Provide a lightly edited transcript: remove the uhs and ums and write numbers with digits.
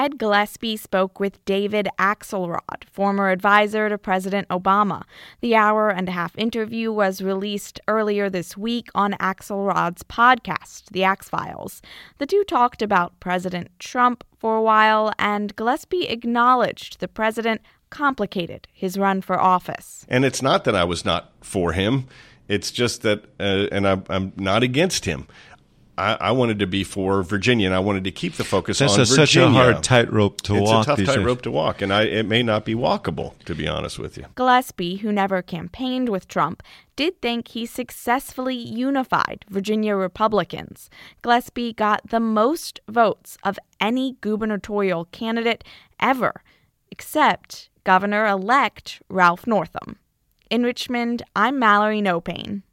Ed Gillespie spoke with David Axelrod, former advisor to President Obama. The hour-and-a-half interview was released earlier this week on Axelrod's podcast, The Axe Files. The two talked about President Trump for a while, and Gillespie acknowledged the president complicated his run for office. And it's not that I was not for him. It's just that, and I'm not against him. I wanted to be for Virginia, and I wanted to keep the focus on Virginia. That's such a hard tightrope to walk. It's a tough tightrope to walk, and it may not be walkable, to be honest with you. Gillespie, who never campaigned with Trump, did think he successfully unified Virginia Republicans. Gillespie got the most votes of any gubernatorial candidate ever, except Governor-elect Ralph Northam. In Richmond, I'm Mallory Nopane.